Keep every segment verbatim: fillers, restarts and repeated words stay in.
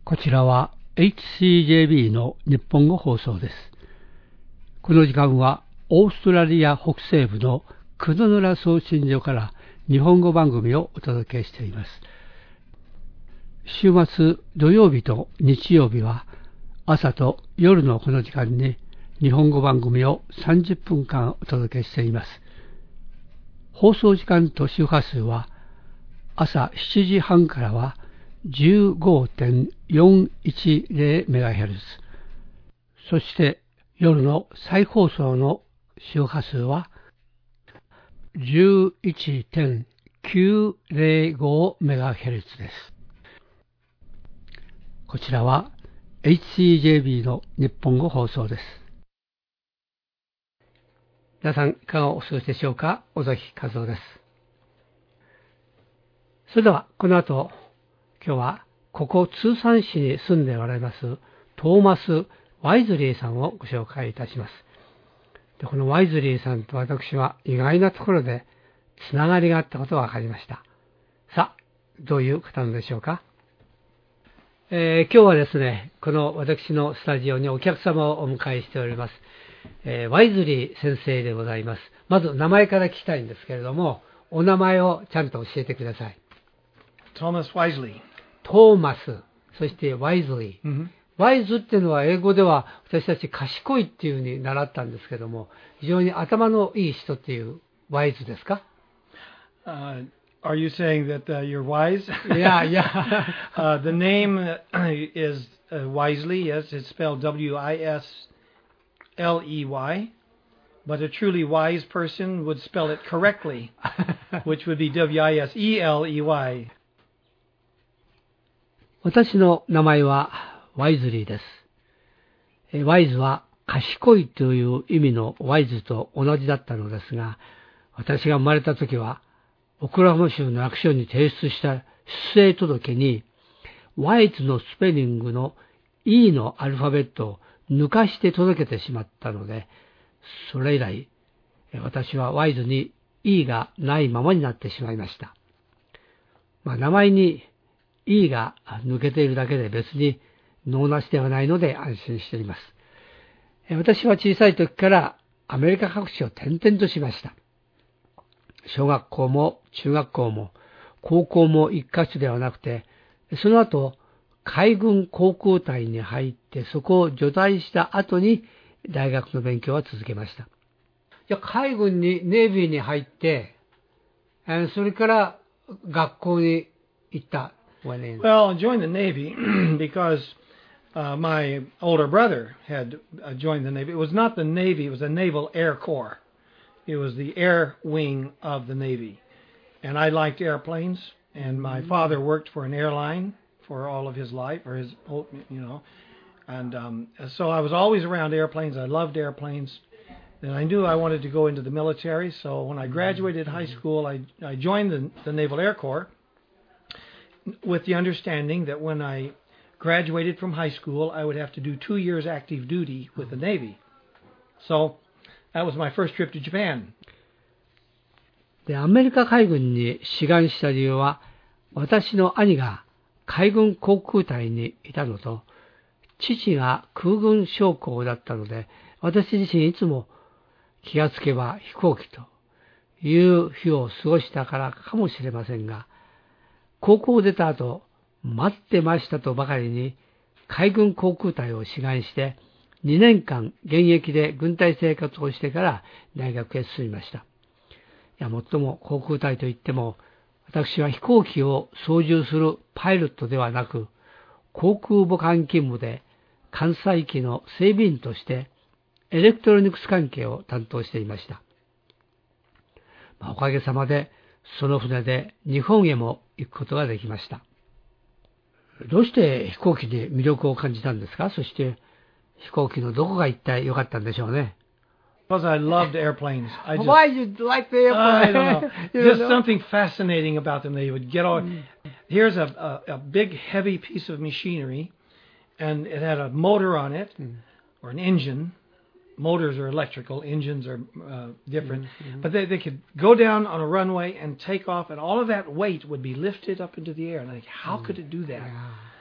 こちらは エイチシージェービー の日本語放送です。この時間はオーストラリア北西部のクドヌラ送信所から日本語番組をお届けしています。週末土曜日と日曜日は朝と夜のこの時間に日本語番組をさんじゅっぷんかんお届けしています。放送時間と周波数は朝しちじはんからは じゅうごてんよんいちゼロメガヘルツ、そして夜の再放送の周波数は じゅういちてんきゅうゼロごメガヘルツ です。こちらは エイチシージェービー の日本語放送です。皆さんいかがお過ごしでしょうか。尾崎和夫です。それではこの後、今日はここ通産市に住んでおられますトーマス・ワイズリーさんをご紹介いたします。でこのワイズリーさんと私は意外なところでつながりがあったことが分かりました。さあ、どういう方なのでしょうか。えー、今日はですね、この私のスタジオにお客様をお迎えしております、えー、ワイズリー先生でございます。まず名前から聞きたいんですけれども、お名前をちゃんと教えてください。 トーマス・ワイズリー。 トーマス、そしてワイズリー。 Mm-hmm. ワイズっていうのは英語では私たち賢いっていうふうに習ったんですけども、非常に頭のいい人っていうワイズですか？ Uh, are you saying that uh, you're wise? Yeah, yeah. uh, the name is uh, Wisely. Yes, it's spelled W I S L E Y. But a truly wise person would spell it correctly, which would be W I S E L E Y. 私の名前はワイズリーです。ワイズは賢いという意味のワイズと同じだったのですが、私が生まれた時はオクラホマ州の役所に提出した出生届にワイズのスペリングの E のアルファベットを抜かして届けてしまったので、それ以来私はワイズに E がないままになってしまいました。まあ、名前に E が抜けているだけで別に能なしではないので安心しています。私は小さい時からアメリカ各地を転々としました。小学校も中学校も高校も一箇所ではなくて、その後海軍航空隊に入ってそこを除隊した後に大学の勉強は続けました。いや、海軍にネイビーに入って、それから学校に行った。 Well, I joined the Navy because uh, my older brother had uh, joined the Navy. It was not the Navy, it was the Naval Air Corps. It was the air wing of the Navy. And I liked airplanes, and my father worked for an airline for all of his life, or his, you know. And um, so I was always around airplanes. I loved airplanes. And I knew I wanted to go into the military. So when I graduated high school, I, I joined the, the Naval Air Corps with the understanding that when I graduated from high school, I would have to do two years active duty with the Navy. So that was my first trip to Japan. で、アメリカ海軍に志願した理由は、私の兄が海軍航空隊にいたのと、父が空軍将校だったので、私自身いつも気がつけば飛行機という日を過ごしたからかもしれませんが、高校を出た後、待ってましたとばかりに海軍航空隊を志願してにねんかん現役で軍隊生活をしてから大学へ進みました。いや、もっとも航空隊といっても、私は飛行機を操縦するパイロットではなく、航空母艦勤務で艦載機の整備員としてエレクトロニクス関係を担当していました。まあ、おかげさまでその船で日本へも行くことができました。どうして飛行機に魅力を感じたんですか？そして飛行機のどこが一体良かったんでしょうね。 Because I loved airplanes. I just, Why you like the airplane? I don't know. Just know? something fascinating about them. They would get on. Here's a, a, a big, heavy piece of machinery, and it had a motor on it, or an engine. Motors are electrical, engines are uh, different. Mm-hmm. But they, they could go down on a runway and take off, and all of that weight would be lifted up into the air. And I think, how mm. could it do that? Yeah.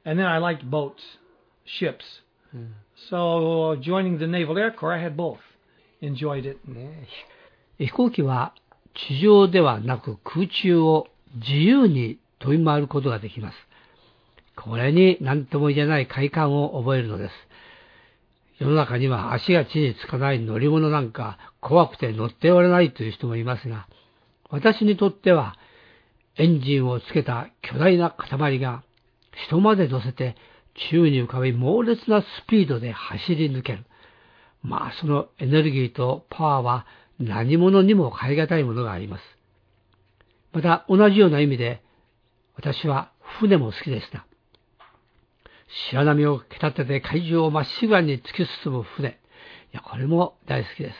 And then I liked boats, ships. うん So joining the Naval Air Corps, I had both. Enjoyed it. ね、飛行機は地上ではなく空中を自由に飛び回ることができます。これに何とも言えない快感を覚えるのです。世の中には足が地につかない乗り物なんか怖くて乗っておれないという人もいますが、私にとってはエンジンをつけた巨大な塊が人まで乗せて宙に浮かび猛烈なスピードで走り抜ける。まあそのエネルギーとパワーは何者にも代え難いものがあります。また同じような意味で私は船も好きでした。白波を蹴立てて海上をまっしぐらに突き進む船。いや、これも大好きです。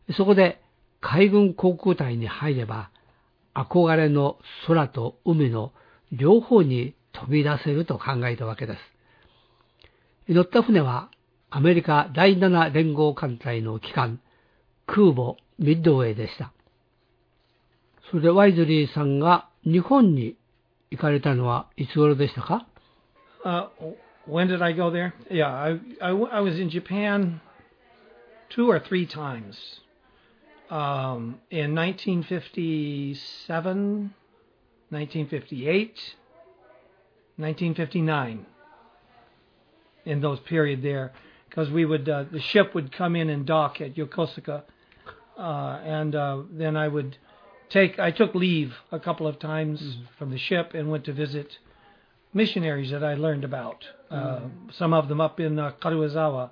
そこで海軍航空隊に入れば、憧れの空と海の両方に飛び出せると考えたわけです。乗った船はアメリカだいなな連合艦隊の旗艦、空母ミッドウェーでした。それでワイズリーさんが日本に行かれたのはいつ頃でしたか Uh, when did I go there? Yeah, I, I, I was in Japan two or three times. Um, in nineteen fifty-seven, nineteen fifty-eight, nineteen fifty-nine. In those period there, because we would uh, the ship would come in and dock at Yokosuka, uh, and uh, then I would take I took leave a couple of times mm-hmm. from the ship and went to visit missionaries that I learned about. Uh, mm-hmm. Some of them up in uh, Karuizawa.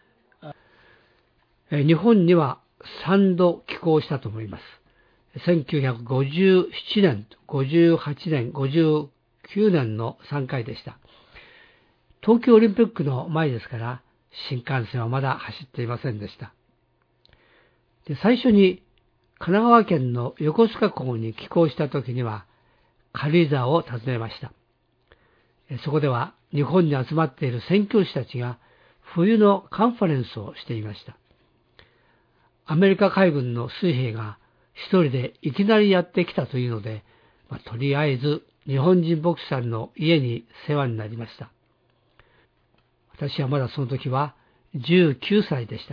日本には三度寄港したと思います。せんきゅうひゃくごじゅうななねん、ごじゅうはちねん、ごじゅうきゅうねんのさんかいでした。東京オリンピックの前ですから、新幹線はまだ走っていませんでした。で、最初に神奈川県の横須賀港に寄港した時には、軽井沢を訪ねました。そこでは日本に集まっている宣教師たちが冬のカンファレンスをしていました。アメリカ海軍の水兵が一人でいきなりやってきたというので、まあ、とりあえず日本人牧師さんの家に世話になりました。私はまだその時はじゅうきゅうさいでした。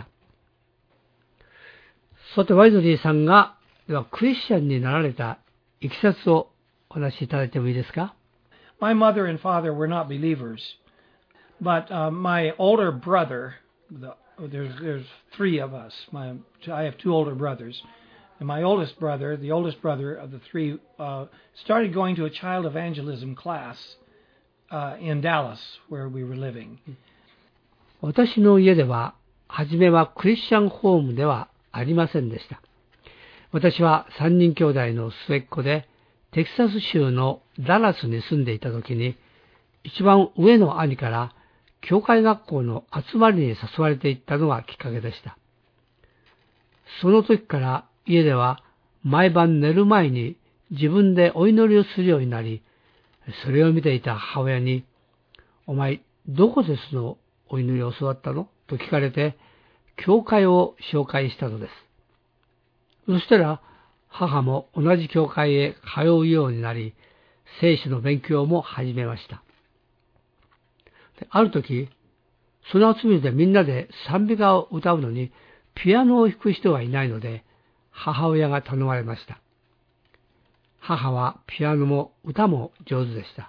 さて、ワイズリーさんがではクリスチャンになられたいきさつをお話しいただいてもいいですか？ My mother and father were not believers, but uh, my older brother, the, there's, there's three of us. My, I have two older brothers. And my oldest brother, the oldest brother of the three, uh, started going to a child evangelism class uh, in Dallas, where we were living. 私の家では、はじめはクリスチャンホームではありませんでした。私は三人兄弟の末っ子で、テキサス州のダラスに住んでいた時に、一番上の兄から教会学校の集まりに誘われていったのがきっかけでした。その時から家では毎晩寝る前に自分でお祈りをするようになり、それを見ていた母親に、お前どこでそのお祈りを教わったのと聞かれて、教会を紹介したのです。そしたら母も同じ教会へ通うようになり、聖書の勉強も始めました。である時、その集めでみんなで賛美歌を歌うのに、ピアノを弾く人がいないので、母親が頼まれました。母はピアノも歌も上手でした。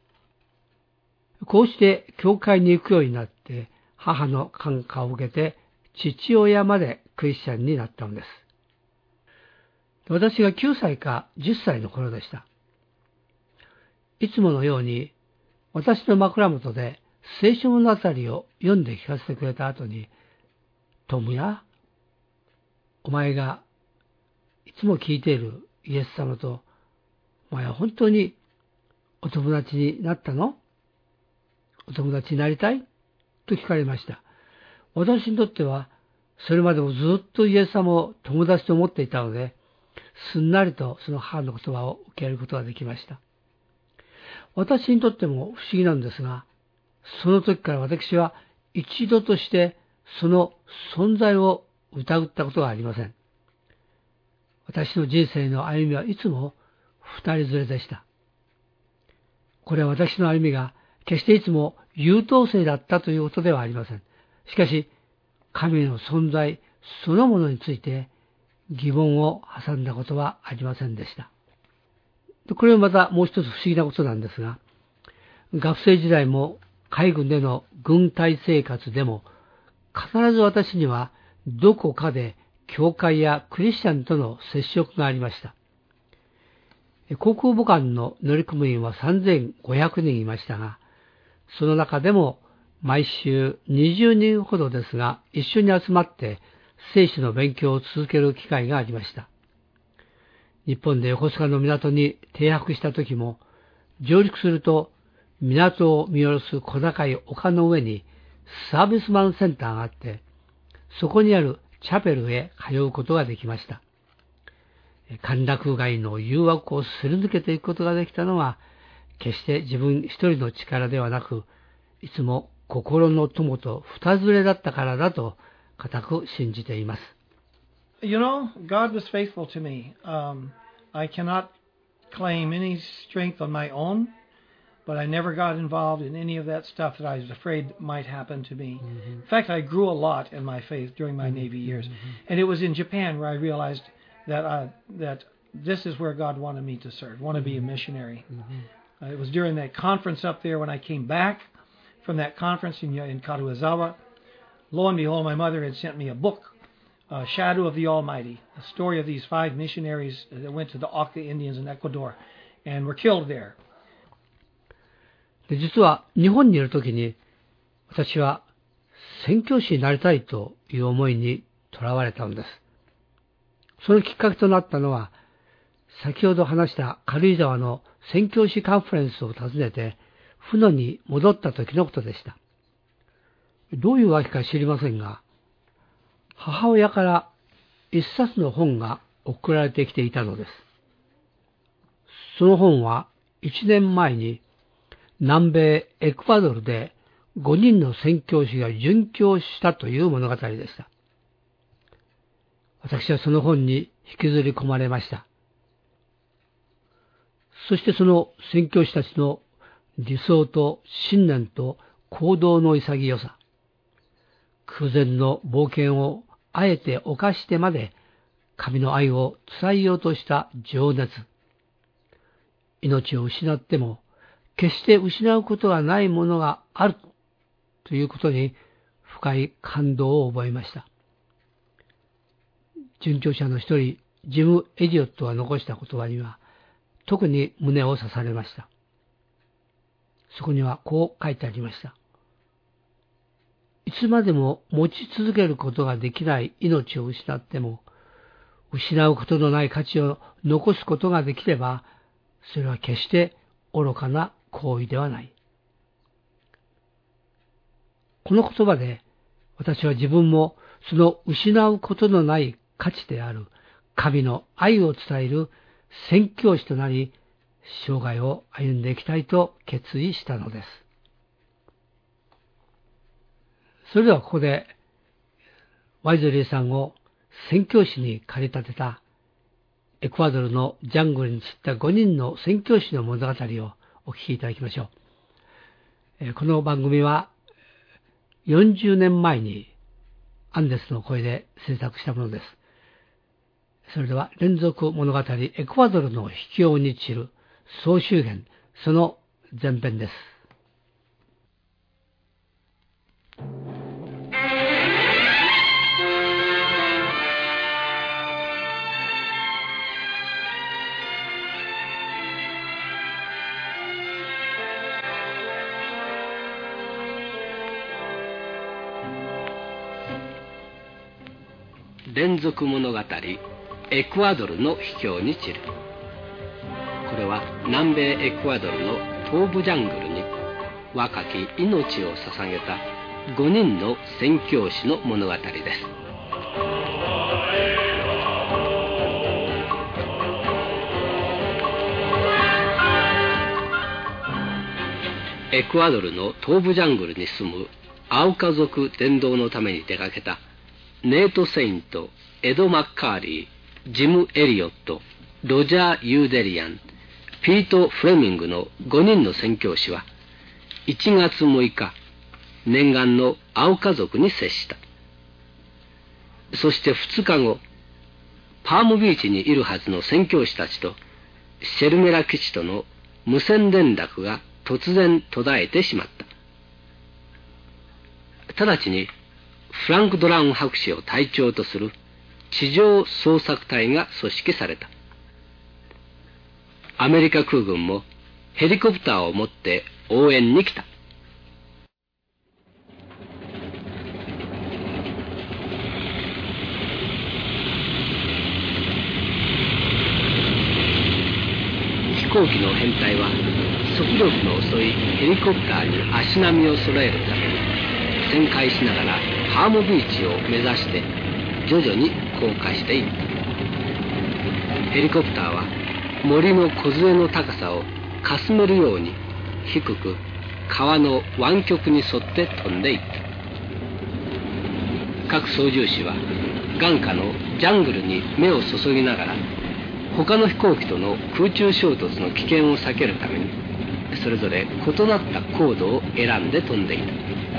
こうして教会に行くようになって、母の感化を受けて、父親までクリスチャンになったのです。私がきゅうさいかじゅっさいの頃でした。いつものように、私の枕元で聖書物語を読んで聞かせてくれた後に、トムや、お前がいつも聞いているイエス様と、お前は本当にお友達になったの？お友達になりたい？と聞かれました。私にとっては、それまでもずっとイエス様を友達と思っていたので、すんなりとその母の言葉を受けることができました。私にとっても不思議なんですが、その時から私は一度としてその存在を疑ったことがありません。私の人生の歩みはいつも二人連れでした。これは私の歩みが決していつも優等生だったということではありません。しかし、神の存在そのものについて疑問を挟んだことはありませんでした。これはまたもう一つ不思議なことなんですが、学生時代も海軍での軍隊生活でも、必ず私にはどこかで教会やクリスチャンとの接触がありました。航空母艦の乗組員はさんぜんごひゃくにんいましたが、その中でも毎週にじゅうにんほどですが、一緒に集まって聖書の勉強を続ける機会がありました。日本で横須賀の港に停泊した時も、上陸すると港を見下ろす小高い丘の上にサービスマンセンターがあって、そこにあるチャペルへ通うことができました。歓楽街の誘惑をすり抜けていくことができたのは、決して自分一人の力ではなく、いつも心の友と二連れだったからだと固く信じています。 You know, God was faithful to me. Um, I cannot claim any strength on my own, but I never got involved in any of that stuff that I was afraid might happen to me. Mm-hmm. In fact, I grew a lot in my faith during my Navy years. Mm-hmm. And it was in Japan where I realized that uh, that this is where God wanted me to serve, want to be a missionary. Mm-hmm. Uh, it was during that conference up there when I came back from that conference in, in Karuizawa. Lo and behold, my mother had sent me a book.Uh, Shadow of the Almighty, a story of these five missionaries that went to the Auca Indians in Ecuador and were killed there. で、実は日本にいるときに私は宣教師になりたいという思いにとらわれたのです。そのきっかけとなったのは、先ほど話した軽井沢の宣教師カンファレンスを訪ねて船に戻った時のことでした。どういうわけか知りませんが、母親から一冊の本が送られてきていたのです。その本は一年前に南米エクアドルでごにんの宣教師が殉教したという物語でした。私はその本に引きずり込まれました。そしてその宣教師たちの理想と信念と行動の潔さ、空前の冒険をあえて犯してまで神の愛を伝えようとした情熱。命を失っても決して失うことがないものがあるということに深い感動を覚えました。殉教者の一人、ジム・エリオットが残した言葉には特に胸を刺されました。そこにはこう書いてありました。いつまでも持ち続けることができない命を失っても、失うことのない価値を残すことができれば、それは決して愚かな行為ではない。この言葉で、私は自分もその失うことのない価値である神の愛を伝える宣教師となり、生涯を歩んでいきたいと決意したのです。それではここで、ワイズリーさんを宣教師に駆り立てた、エクアドルのジャングルに散ったごにんの宣教師の物語をお聞きいただきましょう。この番組は、よんじゅうねんまえにアンデスの声で制作したものです。それでは、連続物語、エクアドルの秘境に散る総集編、その前編です。 連続物語エクアドルの秘境に散る。これは南米エクアドルの東部ジャングルに若き命を捧げたごにんの宣教師の物語です。エクアドルの東部ジャングルに住むアウカ族伝道のために出かけたネート・セイント、エド・マッカーリー、ジム・エリオット、ロジャー・ユーデリアン、ピート・フレミングのごにんの宣教師は、 いちがつむいか、念願の青家族に接した。そしてふつかご、パームビーチにいるはずの宣教師たちとシェルメラ基地との無線連絡が突然途絶えてしまった。直ちにフランク・ドラウン博士を隊長とする地上捜索隊が組織された。アメリカ空軍もヘリコプターを持って応援に来た。飛行機の編隊は速力の遅いヘリコプターに足並みを揃えるために旋回しながらパームビーチを目指して徐々に降下していった。ヘリコプターは森の梢の高さをかすめるように低く川の湾曲に沿って飛んでいった。各操縦士は眼下のジャングルに目を注ぎながら他の飛行機との空中衝突の危険を避けるためにそれぞれ異なった高度を選んで飛んでいた。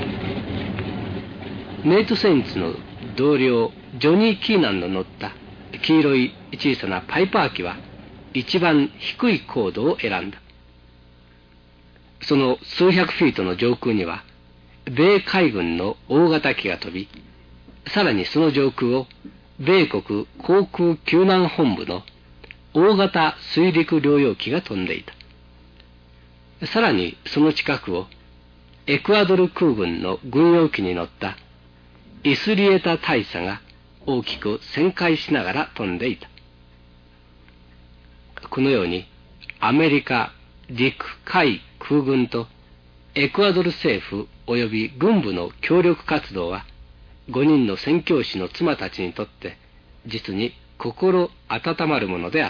ネイト・セインツの同僚ジョニー・キーナンの乗った黄色い小さなパイパー機は一番低い高度を選んだ。その数百フィートの上空には米海軍の大型機が飛び、さらにその上空を米国航空救難本部の大型水陸両用機が飛んでいた。さらにその近くをエクアドル空軍の軍用機に乗ったイスリエタ大佐が大きく旋回しながら飛んでいた。このようにアメリカ陸海空軍とエクアドル政府及び軍部の協力活動はごにんの宣教師の妻たちにとって実に心温まるものであった。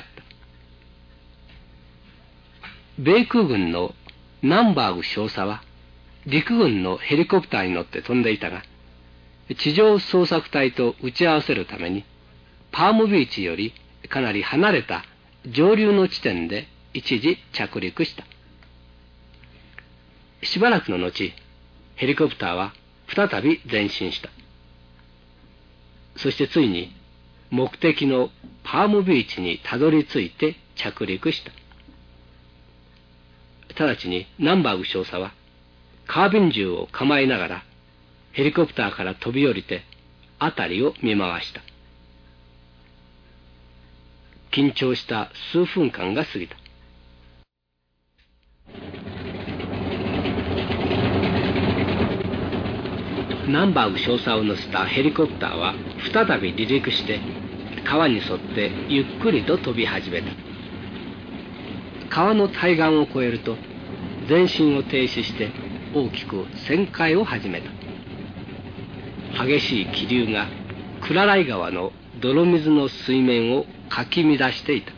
米空軍のナンバーグ少佐は陸軍のヘリコプターに乗って飛んでいたが、地上捜索隊と打ち合わせるためにパームビーチよりかなり離れた上流の地点で一時着陸した。しばらくの後、ヘリコプターは再び前進した。そしてついに目的のパームビーチにたどり着いて着陸した。直ちにナンバーグ少佐はカービン銃を構えながらヘリコプターから飛び降りて辺りを見回した。緊張した数分間が過ぎた。ナンバーグ少佐を乗せたヘリコプターは再び離陸して川に沿ってゆっくりと飛び始めた。川の対岸を越えると前進を停止して大きく旋回を始めた。激しい気流がクラライ川の泥水の水面をかき乱していた。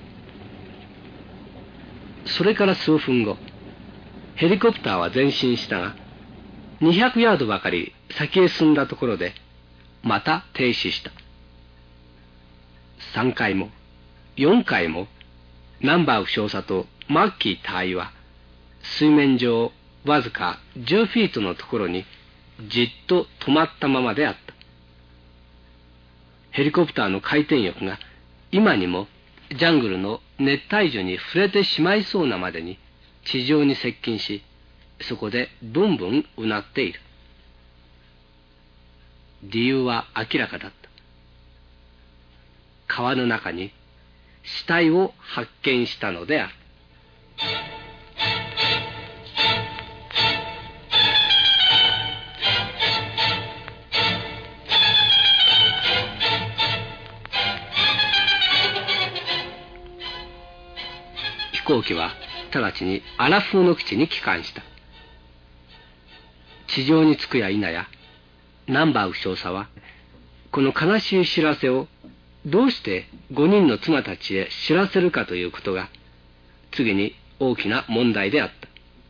それから数分後、ヘリコプターは前進したがにひゃくヤードばかり先へ進んだところでまた停止した。さんかいもよんかいもナンバーグ少佐とマッキー隊は水面上わずかじゅうフィートのところにじっと止まったままであった。ヘリコプターの回転翼が今にもジャングルの熱帯樹に触れてしまいそうなまでに地上に接近し、そこでブンブンうなっている。理由は明らかだった。川の中に死体を発見したのである。飛行機は直ちにアラフーの基地に帰還した。地上に着くや否や、ナンバーグ少佐はこの悲しい知らせをどうしてごにんの妻たちへ知らせるかということが次に大きな問題であった。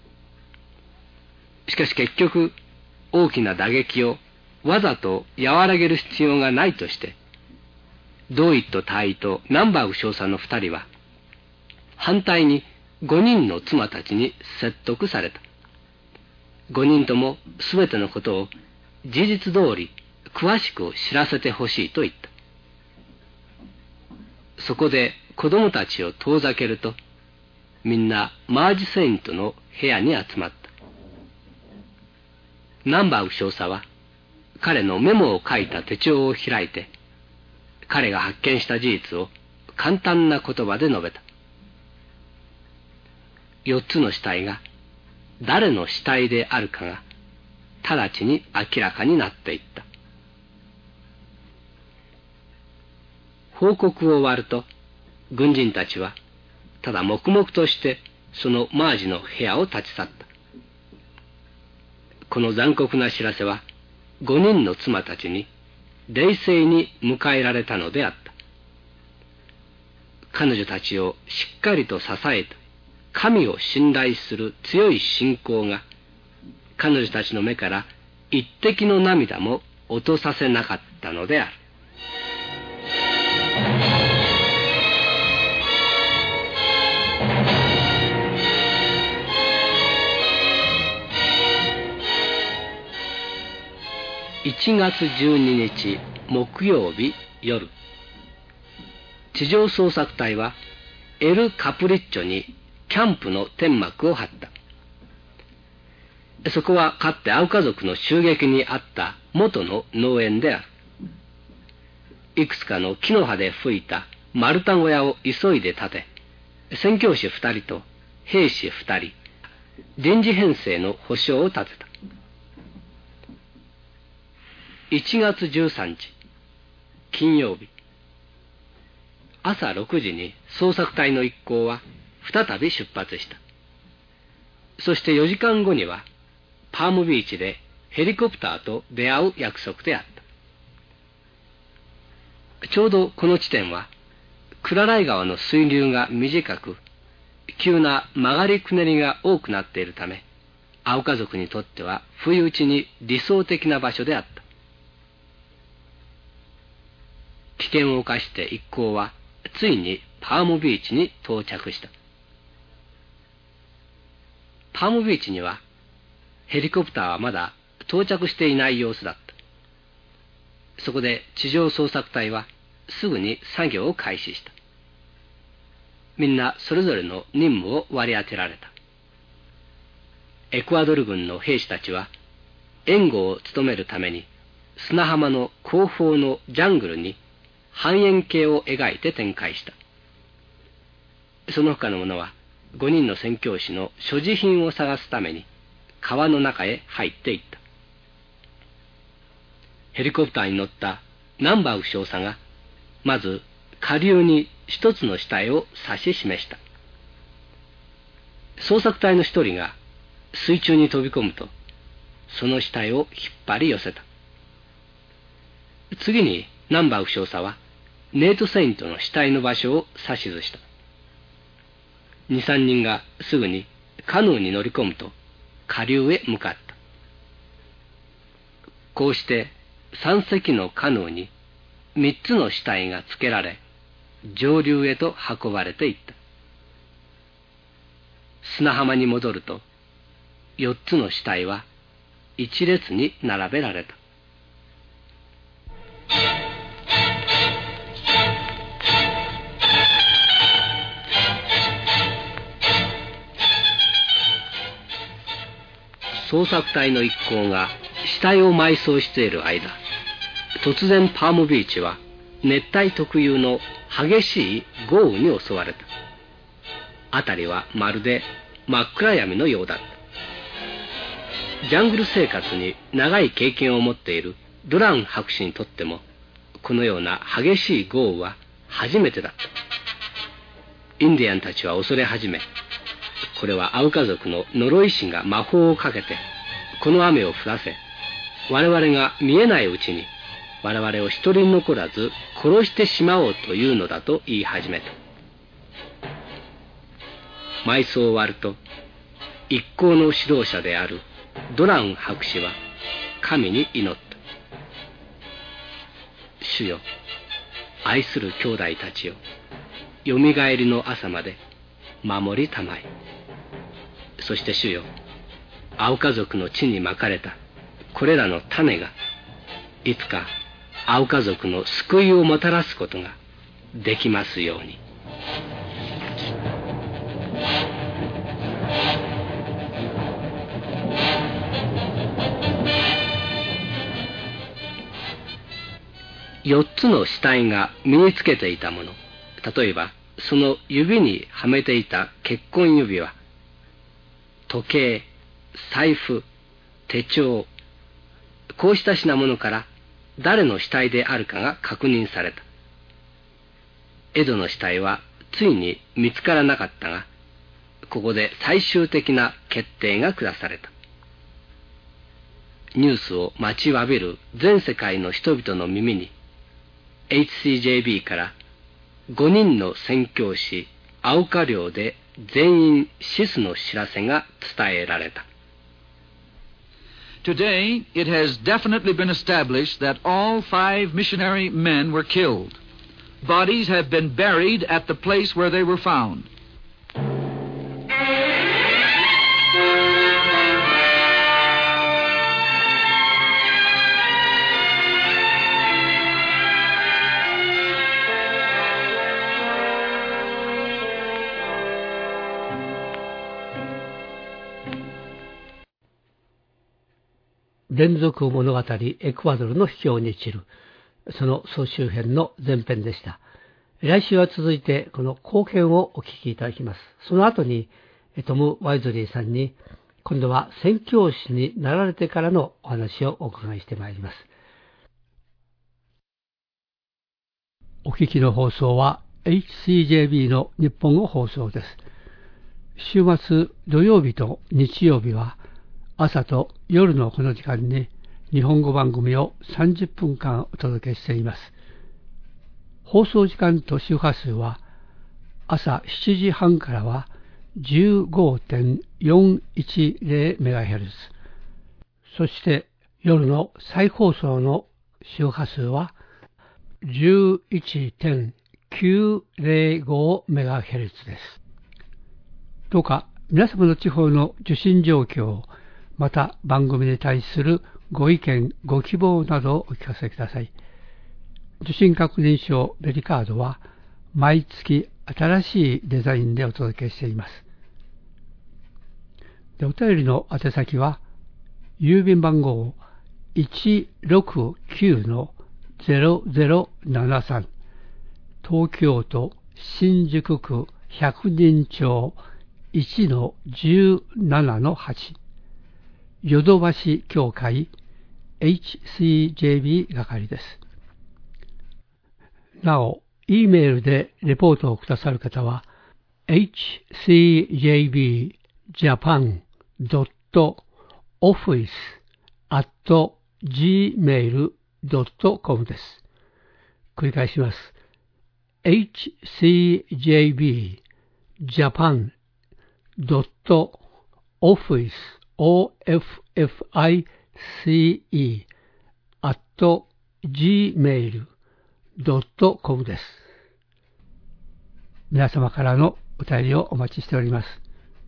しかし結局大きな打撃をわざと和らげる必要がないとして、ドーイット大尉とナンバーグ少佐の二人は反対にごにんの妻たちに説得された。 ごにんともすべてのことを事実通り詳しく知らせてほしいと言った。そこで子供たちを遠ざけると、みんなマージセイントの部屋に集まった。ナンバー少佐は彼のメモを書いた手帳を開いて、彼が発見した事実を簡単な言葉で述べた。四つの死体が誰の死体であるかが直ちに明らかになっていった。報告を終わると、軍人たちはただ黙々としてそのマージの部屋を立ち去った。この残酷な知らせは五人の妻たちに冷静に迎えられたのであった。彼女たちをしっかりと支えた神を信頼する強い信仰が彼女たちの目から一滴の涙も落とさせなかったのである。いちがつじゅうににち木曜日夜、地上捜索隊はエル・カプリッチョにキャンプの天幕を張った。そこはかつてアウカ族の襲撃にあった元の農園である。いくつかの木の葉で吹いた丸太小屋を急いで建て、宣教師二人と兵士二人、臨時編成の保証を立てた。いちがつじゅうさんにち金曜日、朝ろくじに捜索隊の一行は再び出発した。そしてよじかんごにはパームビーチでヘリコプターと出会う約束であった。ちょうどこの地点はクラライ川の水流が短く、急な曲がりくねりが多くなっているため、アウカ族にとっては不意打ちに理想的な場所であった。危険を冒して一行はついにパームビーチに到着した。パームビーチにはヘリコプターはまだ到着していない様子だった。そこで地上捜索隊はすぐに作業を開始した。みんなそれぞれの任務を割り当てられた。エクアドル軍の兵士たちは援護を務めるために砂浜の後方のジャングルに半円形を描いて展開した。その他の者は五人の宣教師の所持品を探すために川の中へ入っていった。ヘリコプターに乗ったナンバー少佐がまず下流に一つの死体を指し示した。捜索隊の一人が水中に飛び込むと、その死体を引っ張り寄せた。次にナンバー少佐はネイトセイントの死体の場所を指図した。二三人がすぐにカヌーに乗り込むと下流へ向かった。こうして三隻のカヌーに三つの死体がつけられ、上流へと運ばれていった。砂浜に戻ると、四つの死体は一列に並べられた。捜索隊の一行が死体を埋葬している間、突然パームビーチは熱帯特有の激しい豪雨に襲われた。辺りはまるで真っ暗闇のようだった。ジャングル生活に長い経験を持っているドラン博士にとっても、このような激しい豪雨は初めてだった。インディアンたちは恐れ始め、これはアウカ族の呪い師が魔法をかけてこの雨を降らせ、我々が見えないうちに我々を一人残らず殺してしまおうというのだと言い始めた。埋葬終わると、一行の指導者であるドラン博士は神に祈った。主よ、愛する兄弟たちよ、よみがえりの朝まで守りたまえ。そして主よ、 青家族の地にまかれたこれらの種がいつか青家族の救いをもたらすことができますように。四つの死体が身につけていたもの、例えばその指にはめていた結婚指輪、時計、財布、手帳、こうした品物から誰の死体であるかが確認された。エドの死体はついに見つからなかったが、ここで最終的な決定が下された。ニュースを待ちわびる全世界の人々の耳に、エイチシージェービー からごにんの宣教師青家領で全員死すの知らせが伝えられた。 Today, it has definitely been established that all five missionary men were killed. Bodies have been buried at the place where they were found. 連続物語エクアドルの秘境に散る、その総集編の前編でした。来週は続いてこの後編をお聞きいただきます。その後にトム・ワイズリーさんに今度は宣教師になられてからのお話をお伺いしてまいります。お聞きの放送は エイチシージェービー の日本語放送です。週末土曜日と日曜日は朝と夜のこの時間に日本語番組をさんじゅっぷんかんお届けしています。放送時間と周波数は朝しちじはんからは じゅうごてんよんいちゼロメガヘルツ、そして夜の再放送の周波数は じゅういちてんきゅうゼロごメガヘルツです。どうか皆様の地方の受信状況、また番組に対するご意見、ご希望などをお聞かせください。受信確認証ベリカードは毎月新しいデザインでお届けしています。でお便りの宛先は郵便番号 いちろくきゅうのゼロゼロななさん、東京都新宿区百人町 いちのじゅうななのはち、ヨドバシ協会 エイチシージェービー 係です。なお、E メールでレポートをくださる方は エイチシージェービージャパンドットオフィスアットジーメールドットコム です。繰り返します。エイチシージェービージャパンドットオフィス オーエフエフアイシーイー アット ジーメール ドットコム です。皆様からのお便りをお待ちしております。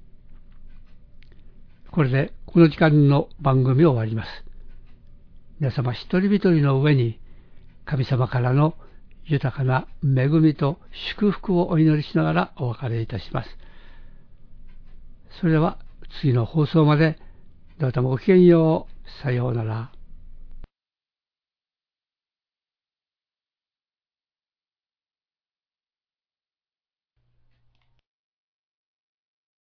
これでこの時間の番組を終わります。皆様一人一人の上に神様からの豊かな恵みと祝福をお祈りしながらお別れいたします。それでは次の放送までどうともごきげんよう。さようなら。